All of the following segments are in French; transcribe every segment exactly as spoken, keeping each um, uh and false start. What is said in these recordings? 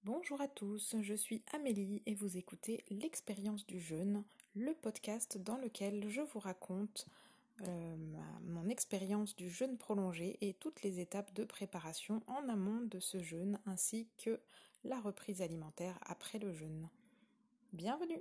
Bonjour à tous, je suis Amélie et vous écoutez L'expérience du jeûne, le podcast dans lequel je vous raconte euh, ma- mon expérience du jeûne prolongé et toutes les étapes de préparation en amont de ce jeûne ainsi que la reprise alimentaire après le jeûne. Bienvenue!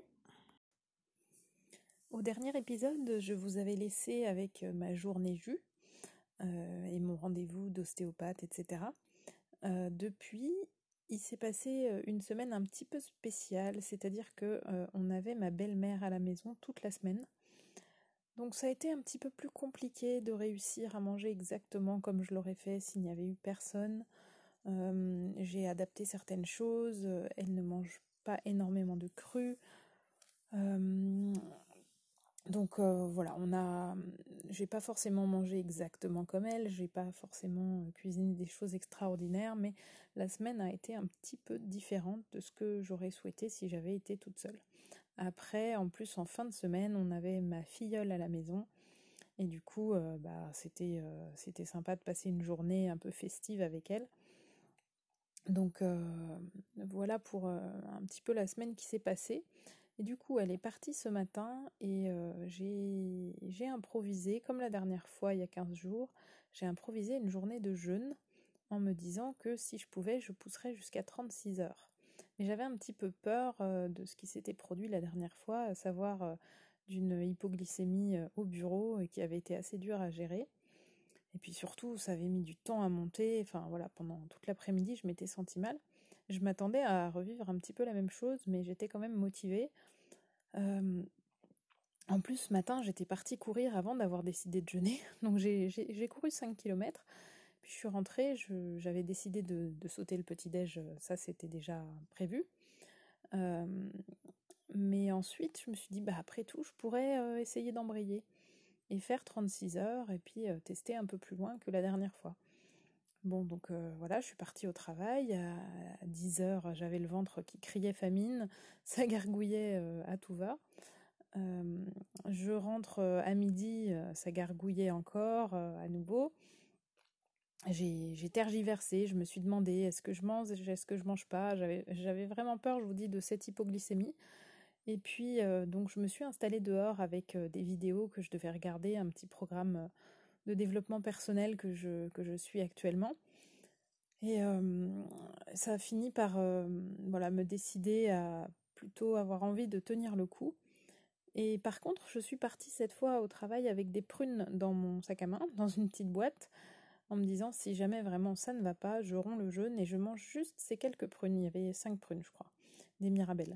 Au dernier épisode, je vous avais laissé avec ma journée jus euh, et mon rendez-vous d'ostéopathe, et cetera. Euh, depuis, il s'est passé euh, une semaine un petit peu spéciale, c'est-à-dire que euh, on avait ma belle-mère à la maison toute la semaine. Donc ça a été un petit peu plus compliqué de réussir à manger exactement comme je l'aurais fait s'il n'y avait eu personne. Euh, j'ai adapté certaines choses, euh, elle ne mange pas énormément de cru. Euh, donc euh, voilà, on a, j'ai pas forcément mangé exactement comme elle, j'ai pas forcément cuisiné des choses extraordinaires, mais la semaine a été un petit peu différente de ce que j'aurais souhaité si j'avais été toute seule. Après, en plus, en fin de semaine, on avait ma filleule à la maison, et du coup, euh, bah, c'était euh, c'était sympa de passer une journée un peu festive avec elle. Donc euh, voilà pour euh, un petit peu la semaine qui s'est passée. Et du coup, elle est partie ce matin et euh, j'ai j'ai improvisé, comme la dernière fois, il y a quinze jours, j'ai improvisé une journée de jeûne en me disant que si je pouvais, je pousserais jusqu'à trente-six heures. Mais j'avais un petit peu peur euh, de ce qui s'était produit la dernière fois, à savoir euh, d'une hypoglycémie euh, au bureau et qui avait été assez dure à gérer. Et puis surtout, ça avait mis du temps à monter. Enfin voilà, pendant toute l'après-midi, je m'étais sentie mal. Je m'attendais à revivre un petit peu la même chose, mais j'étais quand même motivée. Euh, en plus, ce matin, j'étais partie courir avant d'avoir décidé de jeûner. Donc j'ai, j'ai, j'ai couru cinq kilomètres. Puis je suis rentrée, je, j'avais décidé de, de sauter le petit-déj. Ça, c'était déjà prévu. Euh, mais ensuite, je me suis dit, bah après tout, je pourrais euh, essayer d'embrayer et faire trente-six heures et puis euh, tester un peu plus loin que la dernière fois. Bon, donc euh, voilà, je suis partie au travail. À dix heures, j'avais le ventre qui criait famine, ça gargouillait euh, à tout va. Euh, je rentre euh, à midi, euh, ça gargouillait encore euh, à nouveau. J'ai, j'ai tergiversé, je me suis demandé est-ce que je mange, est-ce que je mange pas. J'avais, j'avais vraiment peur, je vous dis, de cette hypoglycémie. Et puis, euh, donc, je me suis installée dehors avec euh, des vidéos que je devais regarder, un petit programme euh, de développement personnel que je, que je suis actuellement. Et euh, ça a fini par euh, voilà, me décider à plutôt avoir envie de tenir le coup. Et par contre, je suis partie cette fois au travail avec des prunes dans mon sac à main, dans une petite boîte, en me disant si jamais vraiment ça ne va pas, je romps le jeûne et je mange juste ces quelques prunes. Il y avait cinq prunes, je crois, des Mirabelles.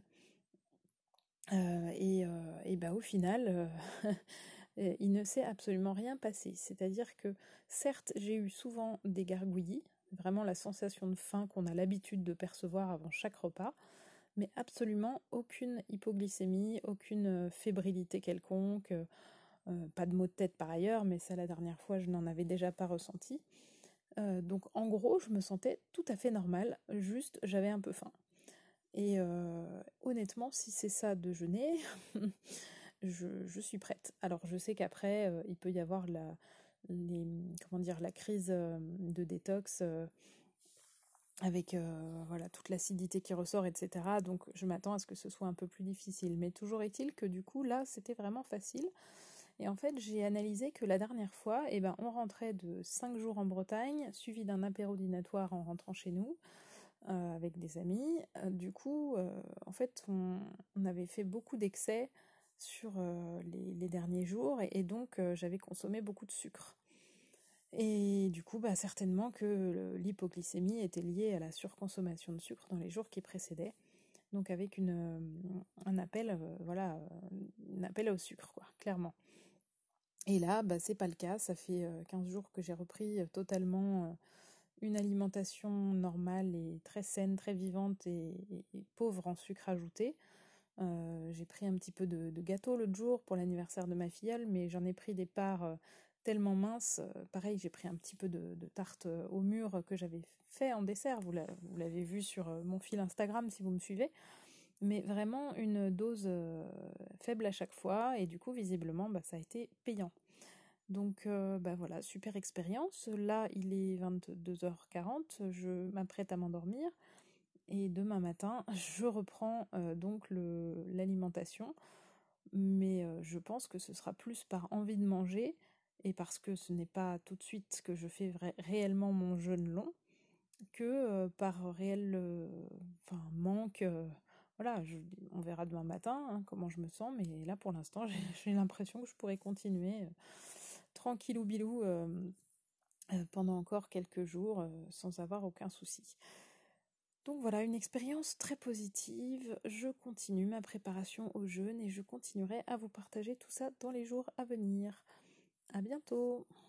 Euh, et, euh, et bah au final, euh, il ne s'est absolument rien passé. C'est-à-dire que certes, j'ai eu souvent des gargouillis, vraiment la sensation de faim qu'on a l'habitude de percevoir avant chaque repas, mais absolument aucune hypoglycémie, aucune fébrilité quelconque, euh, pas de maux de tête par ailleurs, mais ça la dernière fois je n'en avais déjà pas ressenti. Euh, donc en gros, je me sentais tout à fait normale, juste j'avais un peu faim. Et euh, honnêtement, si c'est ça de jeûner, je, je suis prête. Alors je sais qu'après, euh, il peut y avoir la, les, comment dire, la crise euh, de détox euh, avec euh, voilà, toute l'acidité qui ressort, et cetera. Donc je m'attends à ce que ce soit un peu plus difficile. Mais toujours est-il que du coup, là, c'était vraiment facile. Et en fait, j'ai analysé que la dernière fois, eh ben, on rentrait de cinq jours en Bretagne, suivi d'un apéro dînatoire en rentrant chez nous, euh, avec des amis. Euh, du coup, euh, en fait, on, on avait fait beaucoup d'excès sur euh, les, les derniers jours, et, et donc euh, j'avais consommé beaucoup de sucre. Et du coup, bah, certainement que le- l'hypoglycémie était liée à la surconsommation de sucre dans les jours qui précédaient. Donc avec une, euh, un appel, euh, voilà, euh, un appel au sucre, quoi, clairement. Et là, bah, c'est pas le cas. Ça fait euh, quinze jours que j'ai repris euh, totalement euh, une alimentation normale et très saine, très vivante et, et- et pauvre en sucre ajouté. Euh, j'ai pris un petit peu de, de gâteau l'autre jour pour l'anniversaire de ma filleule, mais j'en ai pris des parts euh, tellement minces. Euh, pareil, j'ai pris un petit peu de, de tarte euh, au mûr que j'avais fait en dessert. Vous l'a- vous l'avez vu sur euh, mon fil Instagram si vous me suivez. Mais vraiment une dose euh, faible à chaque fois. Et du coup, visiblement, bah, ça a été payant. Donc euh, bah voilà, super expérience. Là, il est vingt-deux heures quarante, je m'apprête à m'endormir. Et demain matin, je reprends euh, donc le, l'alimentation, mais euh, je pense que ce sera plus par envie de manger, et parce que ce n'est pas tout de suite que je fais vra- réellement mon jeûne long, que euh, par réel euh, enfin, manque. Euh, voilà, je- on verra demain matin hein, comment je me sens, mais là pour l'instant, j'ai j'ai l'impression que je pourrais continuer euh, tranquillou bilou euh, euh, pendant encore quelques jours euh, sans avoir aucun souci. Donc voilà, une expérience très positive. Je continue ma préparation au jeûne et je continuerai à vous partager tout ça dans les jours à venir. À bientôt!